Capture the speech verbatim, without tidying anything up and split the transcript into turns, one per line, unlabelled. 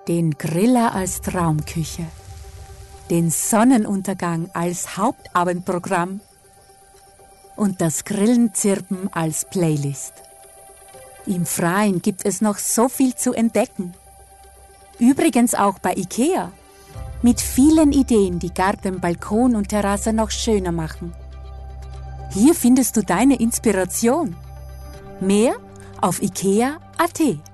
den Griller als Traumküche, den Sonnenuntergang als Hauptabendprogramm und das Grillenzirpen als Playlist. Im Freien gibt es noch so viel zu entdecken. Übrigens auch bei IKEA, mit vielen Ideen, die Garten, Balkon und Terrasse noch schöner machen. Hier findest du deine Inspiration. Mehr auf ikea punkt at.